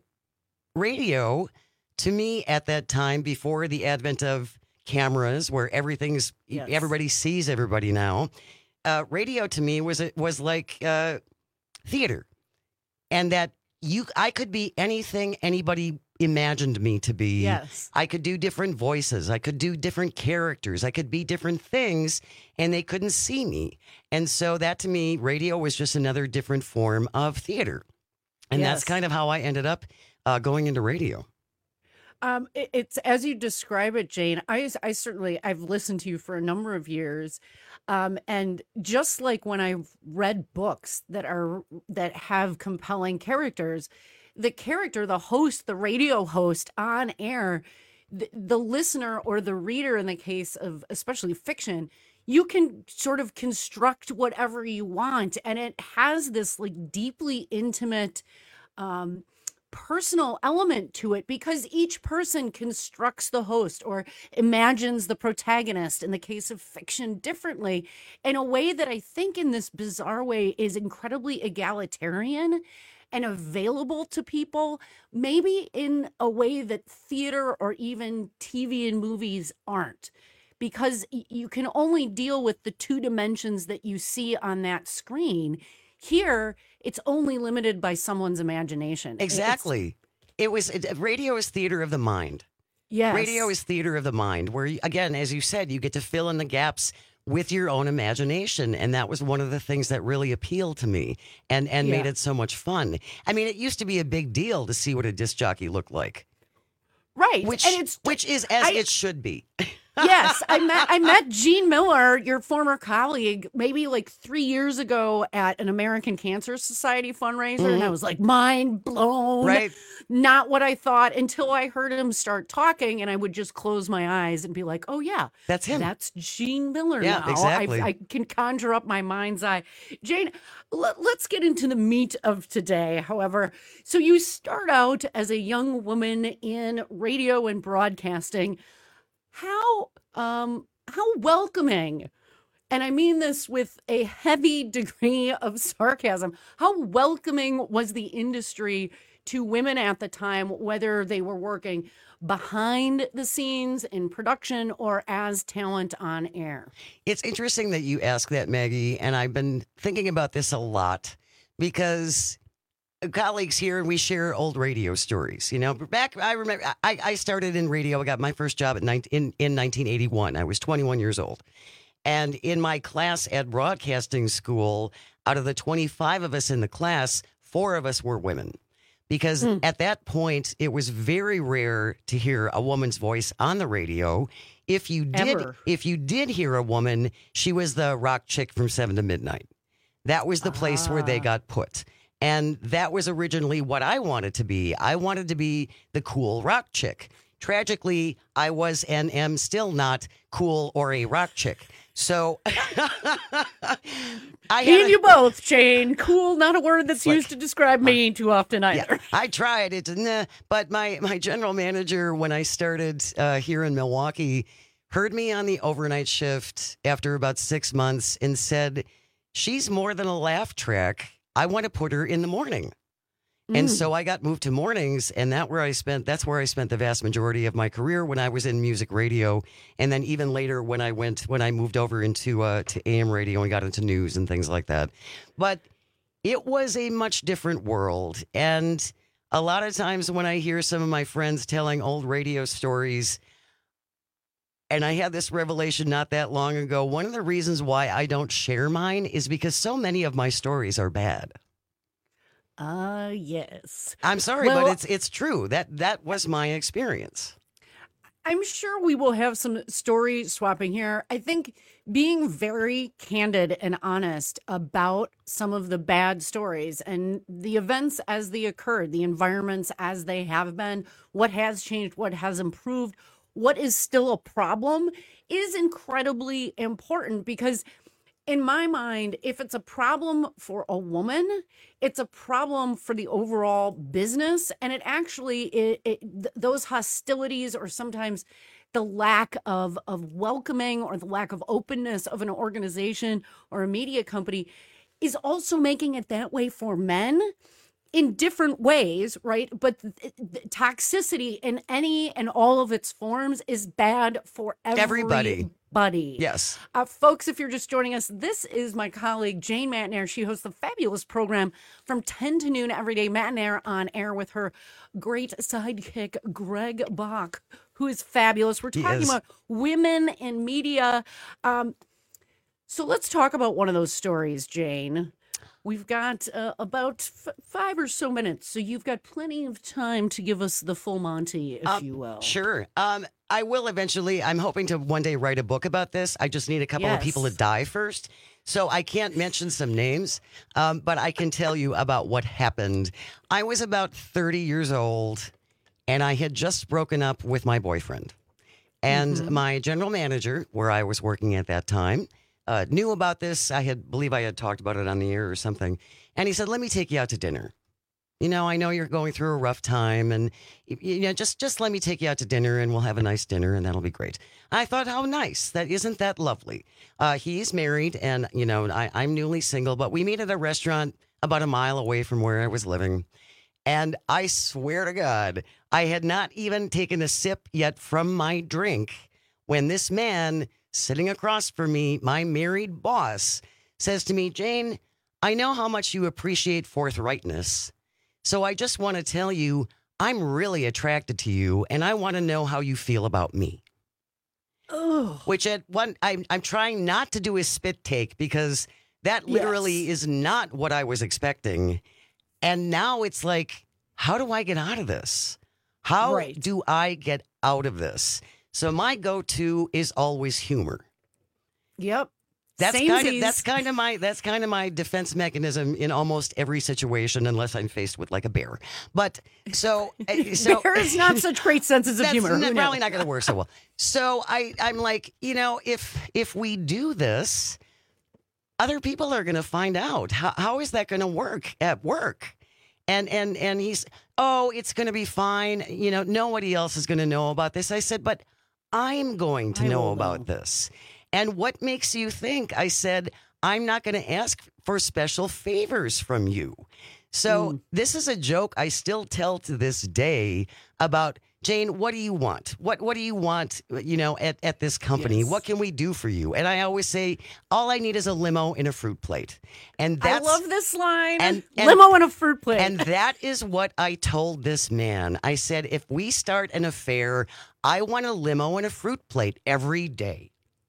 radio, to me at that time, before the advent of cameras where everything's, yes. everybody sees everybody now, Uh, radio to me was was like uh, theater, and that you I could be anything anybody imagined me to be. Yes, I could do different voices. I could do different characters. I could be different things, and they couldn't see me. And so that to me, radio was just another different form of theater, and yes. that's kind of how I ended up uh, going into radio. Um, it, it's as you describe it, Jane. I, I certainly I've listened to you for a number of years, um, and just like when I've read books that are that have compelling characters, the character, the host, the radio host on air, the, the listener or the reader, in the case of especially fiction, you can sort of construct whatever you want, and it has this like deeply intimate. Um, personal element to it because each person constructs the host or imagines the protagonist in the case of fiction differently in a way that I think in this bizarre way is incredibly egalitarian and available to people, maybe in a way that theater or even T V and movies aren't. because y- you can only deal with the two dimensions that you see on that screen. Here, it's only limited by someone's imagination. Exactly. It was it, radio is theater of the mind. Yes. Radio is theater of the mind, where, again, as you said, you get to fill in the gaps with your own imagination. And that was one of the things that really appealed to me and, and Yeah. made it so much fun. I mean, it used to be a big deal to see what a disc jockey looked like. Right. Which, and it's which is as I- it should be. Yes, I met I met Gene Miller, your former colleague, maybe like three years ago at an American Cancer Society fundraiser, and I Mhm. was like mind blown. Right. Not what I thought until I heard him start talking, and I would just close my eyes and be like, "Oh yeah, That's him. That's Gene Miller." Yeah, now exactly. I, I can conjure up my mind's eye. Jane, let, let's get into the meat of today. However, so you start out as a young woman in radio and broadcasting. How um how welcoming, and I mean this with a heavy degree of sarcasm, how welcoming was the industry to women at the time, whether they were working behind the scenes in production or as talent on air? It's interesting that you ask that, Maggie, and I've been thinking about this a lot because colleagues here and we share old radio stories. You know, back I remember I, I started in radio. I got my first job at nineteen, in, in nineteen eighty-one. I was twenty-one years old. And in my class at broadcasting school, out of the twenty-five of us in the class, four of us were women. Because at that point, it was very rare to hear a woman's voice on the radio. If you did, Ever. if you did hear a woman, she was the rock chick from seven to midnight. That was the place where they got put. And that was originally what I wanted to be. I wanted to be the cool rock chick. Tragically, I was and am still not cool or a rock chick. So I Me had and a- you both, Jane. Cool, not a word that's like- used to describe me too often either. Yeah, I tried it, nah, but my my general manager, when I started uh, here in Milwaukee, heard me on the overnight shift after about six months and said, "She's more than a laugh track. I want to put her in the morning." And Mm. so I got moved to mornings, and that where I spent. That's where I spent the vast majority of my career when I was in music radio, and then even later when I went when I moved over into uh, to A M radio and got into news and things like that. But it was a much different world, and a lot of times when I hear some of my friends telling old radio stories, and I had this revelation not that long ago. One of the reasons why I don't share mine is because so many of my stories are bad. Ah, yes. I'm sorry, Well- but it's it's true. That that was my experience. I'm sure we will have some story swapping here. I think being very candid and honest about some of the bad stories and the events as they occurred, the environments as they have been, what has changed, what has improved, what is still a problem is incredibly important because in my mind, if it's a problem for a woman, it's a problem for the overall business. And it actually, it, it, th- those hostilities or sometimes the lack of, of welcoming or the lack of openness of an organization or a media company is also making it that way for men in different ways, right? But th- th- toxicity in any and all of its forms is bad for Everybody. everybody. Yes. Uh, folks, if you're just joining us, this is my colleague Jane Matnair. She hosts the fabulous program from ten to noon every day. Matnair on air with her great sidekick, Greg Bach, who is fabulous. We're He talking is. about women in media. Um, so let's talk about one of those stories, Jane. We've got uh, about f- five or so minutes, so you've got plenty of time to give us the full Monty, if Um, you will. Sure. Um, I will eventually. I'm hoping to one day write a book about this. I just need a couple of people to Yes. die first. So I can't mention some names, um, but I can tell you about what happened. I was about thirty years old, and I had just broken up with my boyfriend. And Mhm. my general manager, where I was working at that time, uh, knew about this. I had believe I had talked about it on the air or something. And he said, "Let me take you out to dinner. You know, I know you're going through a rough time, and y- you know, just just let me take you out to dinner, and we'll have a nice dinner, and that'll be great." I thought, how nice! That isn't that lovely. Uh, he's married, and you know, I, I'm newly single, but we meet at a restaurant about a mile away from where I was living. And I swear to God, I had not even taken a sip yet from my drink when this man sitting across from me, my married boss, says to me, Jane, I know how much you appreciate forthrightness. So I just want to tell you, I'm really attracted to you, and I want to know how you feel about me. Oh. Which at one, I'm, I'm trying not to do a spit take because that literally Yes. is not what I was expecting. And now it's like, how do I get out of this? How Right. do I get out of this? So my go-to is always humor. Yep. That's kind of Samesies. that's kind of my that's kind of my defense mechanism in almost every situation, unless I'm faced with like a bear. But so, uh, so Bears not such great senses of that's humor. Who n- knew? probably not going to work so well. So I I'm like, you know, if if we do this, other people are going to find out. How how is that going to work at work? And and and he's, oh, it's going to be fine. You know, nobody else is going to know about this. I said, but I'm going to I know will about know. this. And what makes you think? I said, I'm not going to ask for special favors from you. So Mm. this is a joke I still tell to this day about, Jane, what do you want? What what do you want, you know, at, at this company? Yes. What can we do for you? And I always say, all I need is a limo and a fruit plate. And that's I love this line. and- and- Limo and a fruit plate. and that is what I told this man. I said, if we start an affair, I want a limo and a fruit plate every day.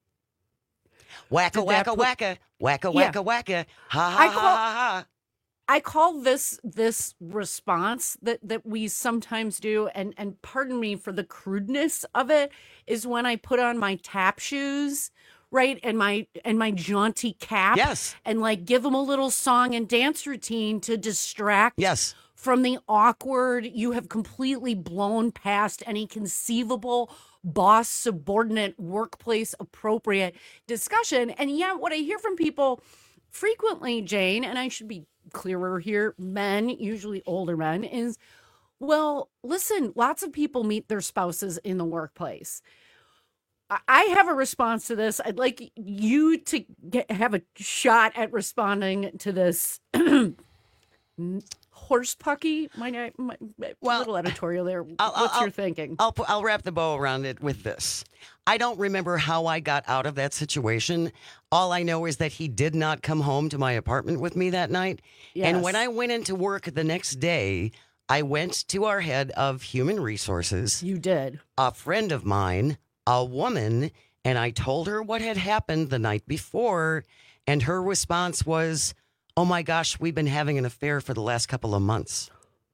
Wacka, Did that wacka, put- wacka, wacka, Yeah. wacka, wacka, ha, ha, I ha, call- ha, ha. I call this this response that that we sometimes do, and and pardon me for the crudeness of it, is when I put on my tap shoes, right, and my and my jaunty cap, Yes. and like give them a little song and dance routine to distract, Yes. from the awkward. You have completely blown past any conceivable boss subordinate workplace appropriate discussion, and yet what I hear from people frequently, Jane, and I should be clearer here, men, usually older men, is, well, listen, lots of people meet their spouses in the workplace. I- I have a response to this. I'd like you to get, have a shot at responding to this. Horse pucky, my, my, my Well, little editorial there. I'll- What's I'll- your thinking? I'll pu- I'll wrap the bow around it with this. I don't remember how I got out of that situation. All I know is that he did not come home to my apartment with me that night. And when Yes. I went into work the next day, I went to our head of human resources, You did. a friend of mine, a woman, and I told her what had happened the night before. And her response was, oh my gosh, we've been having an affair for the last couple of months.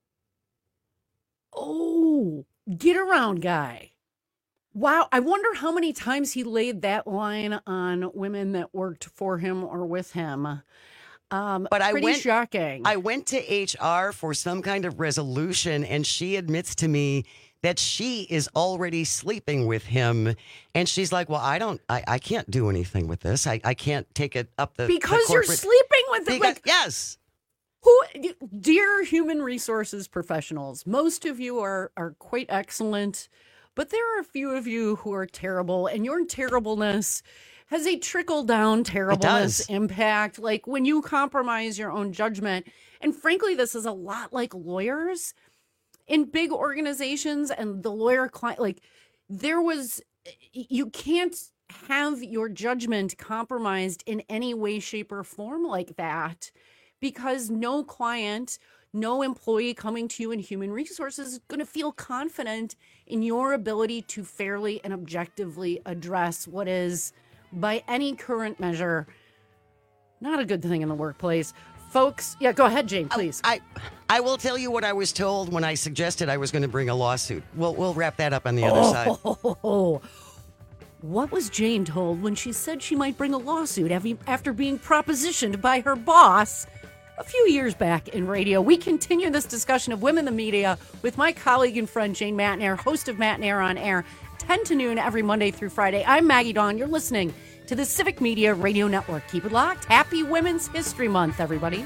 Oh, get around guy. Wow. I wonder how many times he laid that line on women that worked for him or with him. Um, But I pretty went- shocking. I went to H R for some kind of resolution, and she admits to me that she is already sleeping with him. And she's like, well, I don't, I, I can't do anything with this. I, I can't take it up the the because you're corporate- sleeping with them. Because- Like, yes. who, dear human resources professionals, most of you are are quite excellent, but there are a few of you who are terrible, and your terribleness has a trickle down terribleness does. impact. Like when you compromise your own judgment, and frankly, this is a lot like lawyers in big organizations and the lawyer client. Like there was, you can't have your judgment compromised in any way, shape, or form like that, because no client, no employee coming to you in human resources is going to feel confident in your ability to fairly and objectively address what is, by any current measure, not a good thing in the workplace. Folks, yeah, go ahead, Jane, please. I I will tell you what I was told when I suggested I was going to bring a lawsuit. We'll, we'll wrap that up on the other side. Oh, what was Jane told when she said she might bring a lawsuit having- after being propositioned by her boss a few years back in radio? We continue this discussion of women in the media with my colleague and friend Jane Matnair, host of Matnair on Air, ten to noon every Monday through Friday. I'm Maggie Dawn. You're listening to the Civic Media Radio Network. Keep it locked. Happy Women's History Month, everybody.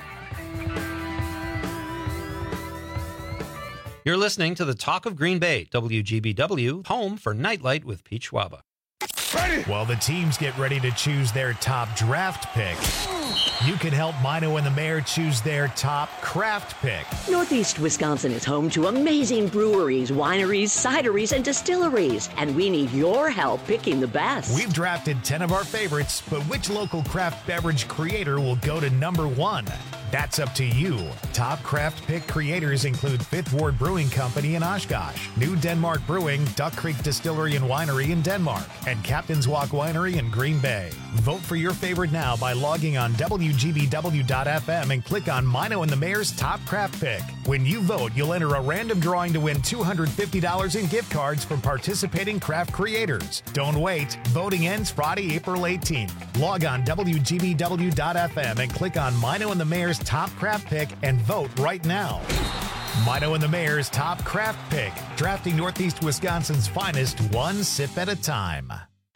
You're listening to the Talk of Green Bay, W G B W, home for Nightlight with Pete Schwaba. Ready. While the teams get ready to choose their top draft pick, you can help Mino and the Mayor choose their top craft pick. Northeast Wisconsin is home to amazing breweries, wineries, cideries, and distilleries, and we need your help picking the best. We've drafted ten of our favorites, but which local craft beverage creator will go to number one? That's up to you. Top craft pick creators include Fifth Ward Brewing Company in Oshkosh, New Denmark Brewing, Duck Creek Distillery and Winery in Denmark, and Captain's Walk Winery in Green Bay. Vote for your favorite now by logging on W G B W dot F M and click on Mino and the Mayor's top craft pick. When you vote, you'll enter a random drawing to win two hundred fifty dollars in gift cards from participating craft creators. Don't wait. Voting ends Friday, April eighteenth. Log on W G B W dot F M and click on Mino and the Mayor's top craft pick and vote right now. Mino and the Mayor's top craft pick, drafting Northeast Wisconsin's finest one sip at a time.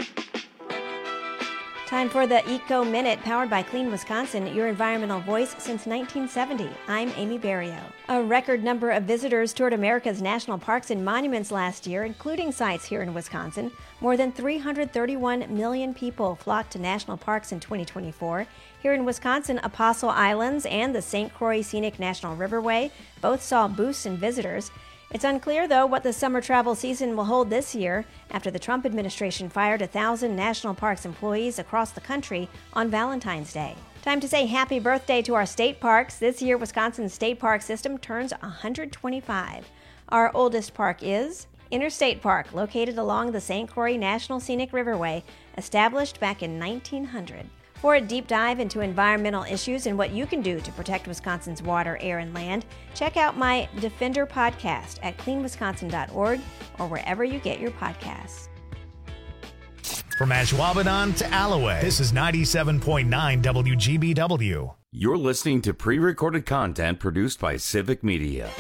Time for the Eco Minute, powered by Clean Wisconsin, your environmental voice since nineteen seventy. I'm Amy Barrio. A record number of visitors toured America's national parks and monuments last year, including sites here in Wisconsin. More than three hundred thirty-one million people flocked to national parks in twenty twenty-four. Here in Wisconsin, Apostle Islands and the Saint Croix Scenic National Riverway both saw boosts in visitors. It's unclear, though, what the summer travel season will hold this year after the Trump administration fired a thousand national parks employees across the country on Valentine's Day. Time to say happy birthday to our state parks. This year, Wisconsin's state park system turns one hundred twenty-five. Our oldest park is Interstate Park, located along the Saint Croix National Scenic Riverway, established back in nineteen hundred. For a deep dive into environmental issues and what you can do to protect Wisconsin's water, air, and land, check out my Defender podcast at clean wisconsin dot org or wherever you get your podcasts. From Ashwaubenon to Alloway, this is ninety-seven point nine W G B W. You're listening to pre-recorded content produced by Civic Media.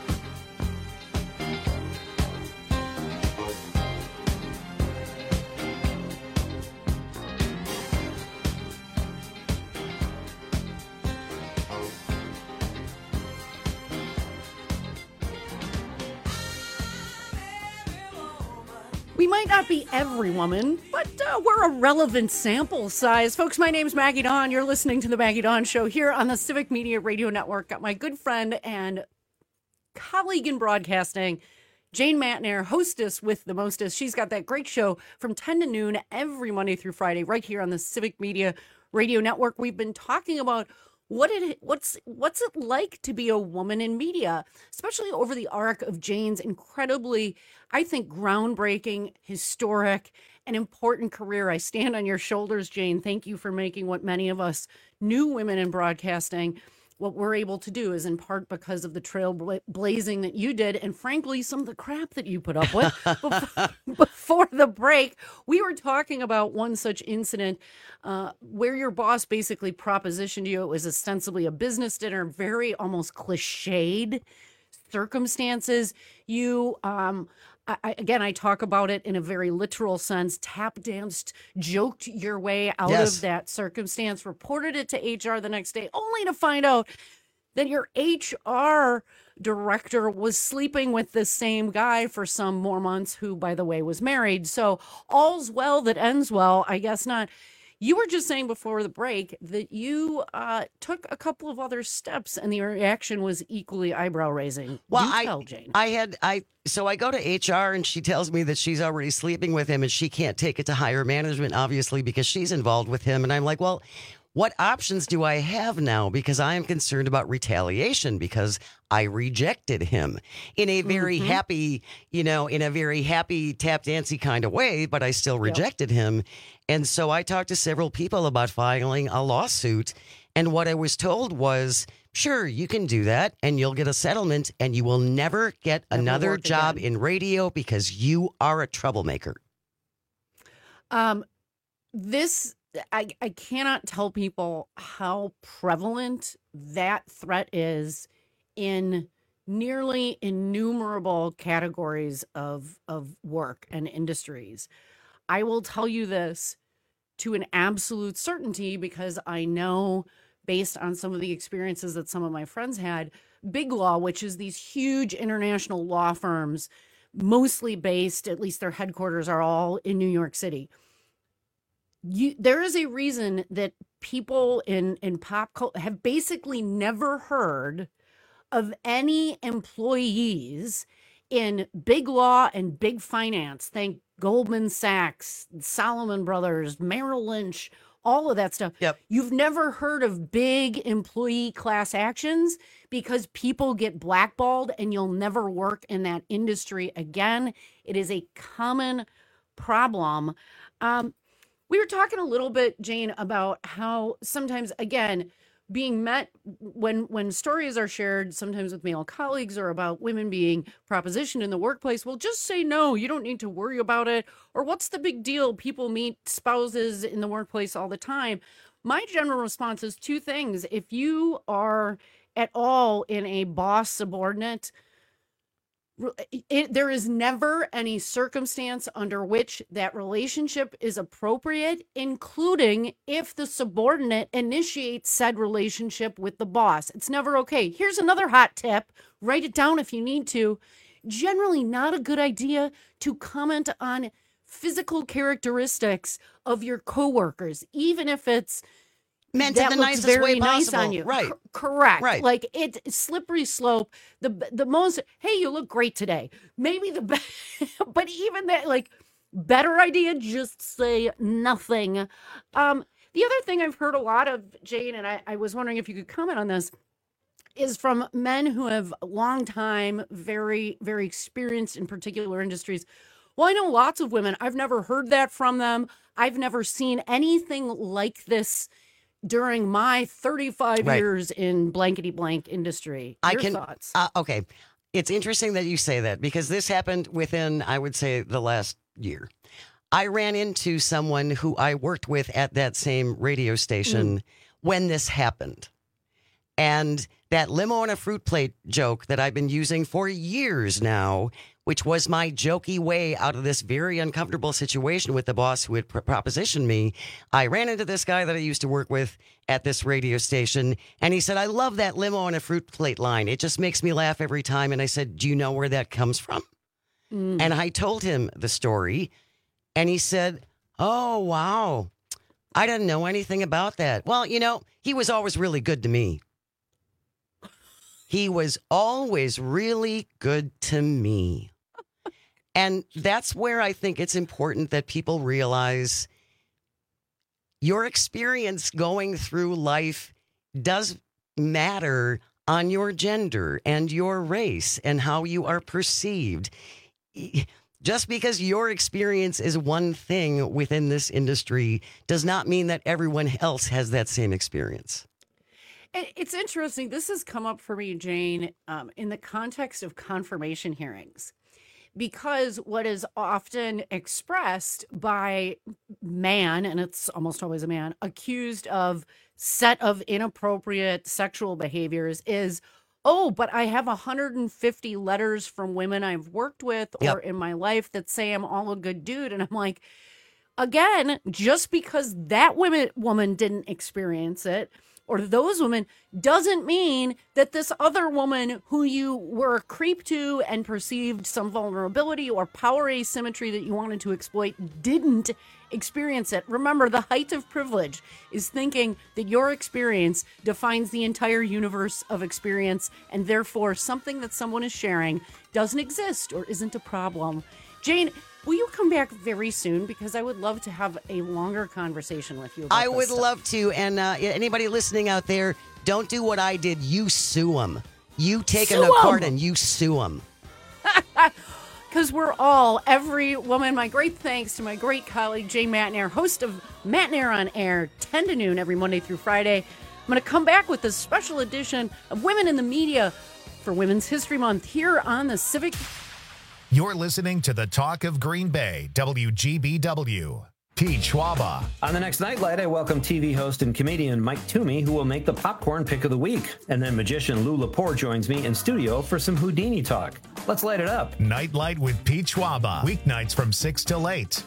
We might not be every woman, but uh, we're a relevant sample size. Folks, my name's Maggie Dawn. You're listening to The Maggie Dawn Show here on the Civic Media Radio Network. Got my good friend and colleague in broadcasting, Jane Matnair, hostess with the mostest. She's got that great show from ten to noon every Monday through Friday right here on the Civic Media Radio Network. We've been talking about What it what's what's it like to be a woman in media, especially over the arc of Jane's incredibly, I think, groundbreaking, historic, and important career. I stand on your shoulders, Jane. Thank you for making what many of us new women in broadcasting, what we're able to do is in part because of the trailblazing that you did, and frankly, some of the crap that you put up with. before, before the break, we were talking about one such incident uh, where your boss basically propositioned you. It was ostensibly a business dinner, very almost cliched circumstances. You, um, I, again, I talk about it in a very literal sense, tap danced, joked your way out Yes. of that circumstance, reported it to H R the next day, only to find out that your H R director was sleeping with the same guy for some more months, who, by the way, was married. So all's well that ends well. I guess not. You were just saying before the break that you uh, took a couple of other steps and the reaction was equally eyebrow raising. Well, You I, tell, Jane. I had, I, so I go to H R and she tells me that she's already sleeping with him and she can't take it to higher management, obviously, because she's involved with him. And I'm like, well, what options do I have now? Because I am concerned about retaliation because I rejected him in a very Mhm. happy, you know, in a very happy tap dancey kind of way, but I still rejected him. And so I talked to several people about filing a lawsuit. And what I was told was, sure, you can do that and you'll get a settlement and you will never get Never another work job again. in radio because you are a troublemaker. Um, this, I, I cannot tell people how prevalent that threat is in nearly innumerable categories of, of work and industries. I will tell you this to an absolute certainty because I know, based on some of the experiences that some of my friends had, Big Law, which is these huge international law firms, mostly based, at least their headquarters are all in New York City. you, there is a reason that people in, in pop culture have basically never heard of any employees in big law and big finance. Think Goldman Sachs, Solomon Brothers, Merrill Lynch, all of that stuff. Yep. You've never heard of big employee class actions because people get blackballed and you'll never work in that industry again. It is a common problem. Um, we were talking a little bit, Jane, about how sometimes, again, being met when when stories are shared, sometimes with male colleagues or about women being propositioned in the workplace, well, just say no. You don't need to worry about it. Or what's the big deal? People meet spouses in the workplace all the time. My general response is two things. If you are at all in a boss subordinate, It, there is never any circumstance under which that relationship is appropriate, including if the subordinate initiates said relationship with the boss. It's never okay. Here's another hot tip. Write it down if you need to. Generally not a good idea to comment on physical characteristics of your coworkers, even if it's meant that in the looks nicest very way nice possible. on you. Right. C- correct. Right. Like it slippery slope. The the most, hey, you look great today. Maybe the best, but even that, like, better idea, just say nothing. Um, the other thing I've heard a lot of, Jane, and I, I was wondering if you could comment on this, is from men who have long time, very, very experienced in particular industries. Well, I know lots of women. I've never heard that from them. I've never seen anything like this during my thirty-five Right. years in blankety blank industry. I Your can. thoughts? Uh, okay, it's interesting that you say that because this happened within, I would say, the last year. I ran into someone who I worked with at that same radio station Mm. when this happened, and that limo and a fruit plate joke that I've been using for years now, which was my jokey way out of this very uncomfortable situation with the boss who had pr- propositioned me. I ran into this guy that I used to work with at this radio station, and he said, I love that limo and a fruit plate line. It just makes me laugh every time. And I said, do you know where that comes from? Mm. And I told him the story, and he said, oh, wow. I didn't know anything about that. Well, you know, he was always really good to me. He was always really good to me. And that's where I think it's important that people realize your experience going through life does matter on your gender and your race and how you are perceived. Just because your experience is one thing within this industry does not mean that everyone else has that same experience. It- It's interesting. This has come up for me, Jane, um, in the context of confirmation hearings, because what is often expressed by man, and it's almost always a man, accused of set of inappropriate sexual behaviors is, oh, but I have one hundred fifty letters from women I've worked with or Yep. in my life that say I'm all a good dude. And I'm like, again, just because that women, woman didn't experience it, or those women, doesn't mean that this other woman who you were a creep to and perceived some vulnerability or power asymmetry that you wanted to exploit didn't experience it. Remember, the height of privilege is thinking that your experience defines the entire universe of experience, and therefore something that someone is sharing doesn't exist or isn't a problem. Jane, will you come back very soon? Because I would love to have a longer conversation with you about I this would stuff. love to. And uh, anybody listening out there, don't do what I did. You sue them. You take Sue them 'em! apart and you sue them. Because we're all, every woman, my great thanks to my great colleague, Jay Matnair, host of Matnair on Air, ten to noon every Monday through Friday. I'm going to come back with a special edition of Women in the Media for Women's History Month here on the Civic. You're listening to the Talk of Green Bay, W G B W. Pete Schwaba. On the next Nightlight, I welcome T V host and comedian Mike Toomey, who will make the popcorn pick of the week. And then magician Lou Lepore joins me in studio for some Houdini talk. Let's light it up. Nightlight with Pete Schwaba. Weeknights from six till eight.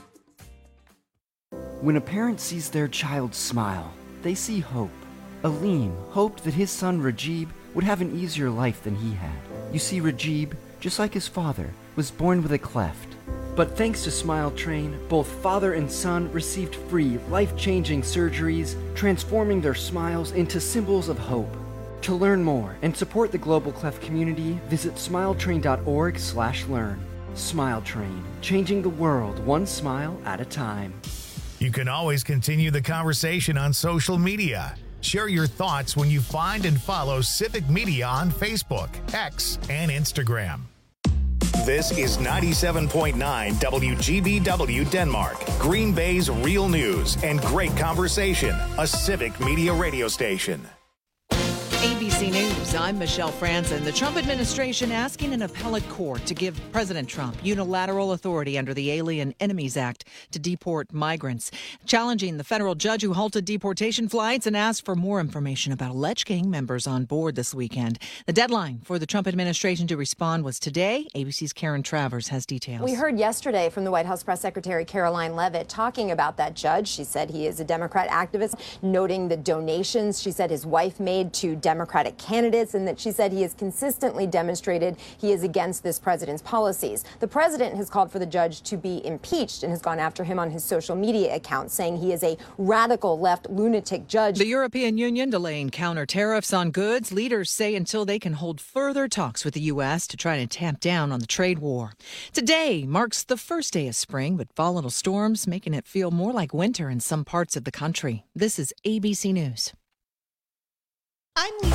When a parent sees their child smile, they see hope. Aleem hoped that his son Rajib would have an easier life than he had. You see, Rajib, just like his father, was born with a cleft. But thanks to Smile Train, both father and son received free, life-changing surgeries, transforming their smiles into symbols of hope. To learn more and support the Global Cleft community, visit smiletrain.org slash learn. Smile Train, changing the world one smile at a time. You can always continue the conversation on social media. Share your thoughts when you find and follow Civic Media on Facebook, X, and Instagram. This is ninety-seven point nine W G B W Denmark, Green Bay's real news and great conversation, a Civic Media radio station. A B C News, I'm Michelle Franzen. The Trump administration asking an appellate court to give President Trump unilateral authority under the Alien Enemies Act to deport migrants, challenging the federal judge who halted deportation flights and asked for more information about alleged gang members on board this weekend. The deadline for the Trump administration to respond was today. A B C's Karen Travers has details. We heard yesterday from the White House Press Secretary Caroline Leavitt talking about that judge. She said he is a Democrat activist, noting the donations she said his wife made to Democratic candidates, and that she said he has consistently demonstrated he is against this president's policies. The president has called for the judge to be impeached and has gone after him on his social media account, saying he is a radical left lunatic judge. The European Union delaying counter tariffs on goods. Leaders say until they can hold further talks with the U S to try to tamp down on the trade war. Today marks the first day of spring, but volatile storms making it feel more like winter in some parts of the country. This is A B C News. I'm Lisa.